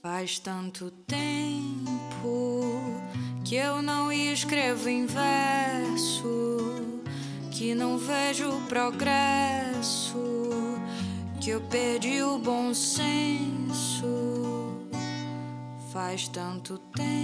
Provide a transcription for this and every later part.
Faz tanto tempo que eu não escrevo em verso, que não vejo progresso, que eu perdi o bom senso. Faz tanto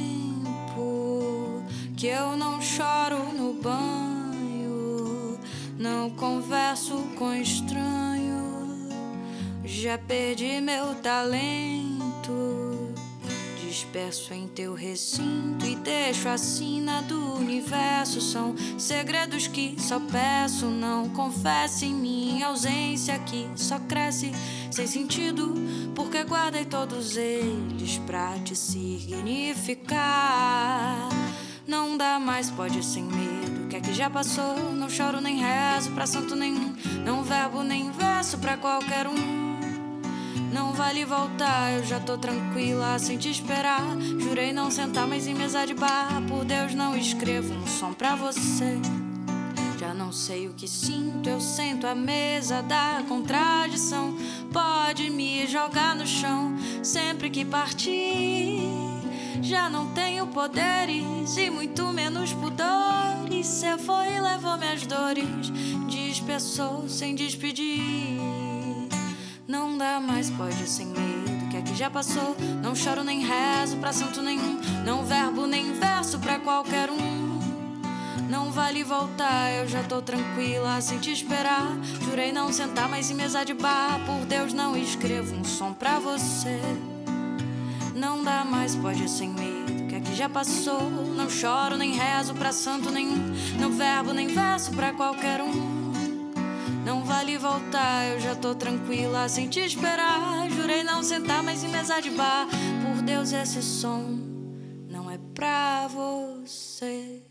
tempo que eu não choro no banho, não converso com estranho, já perdi meu talento. Disperso em teu recinto e deixo a sina do universo. São segredos que só peço, não confesse em minha ausência que só cresce sem sentido, porque guardei todos eles pra te significar. Não dá mais, pode sem medo, o que é que já passou? Não choro nem rezo pra santo nenhum, não verbo nem verso pra qualquer um. Não vale voltar, eu já tô tranquila sem te esperar. Jurei não sentar mais em mesa de bar, por Deus não escrevo um som pra você. Já não sei o que sinto, eu sento à mesa da contradição. Pode me jogar no chão sempre que partir. Já não tenho poderes e muito menos pudores. Cê foi e levou minhas dores, dispersou sem despedir. Não dá mais, pode sem medo, o que é que já passou? Não choro nem rezo pra santo nenhum, não verbo nem verso pra qualquer um. Não vale voltar, eu já tô tranquila sem te esperar. Jurei não sentar mais em mesa de bar, por Deus não escrevo um som pra você. Não dá mais, pode sem medo, o que é que já passou? Não choro nem rezo pra santo nenhum, não verbo nem verso pra qualquer um. Não vale voltar, eu já tô tranquila sem te esperar. Jurei não sentar mais em mesa de bar, por Deus esse som não é pra você.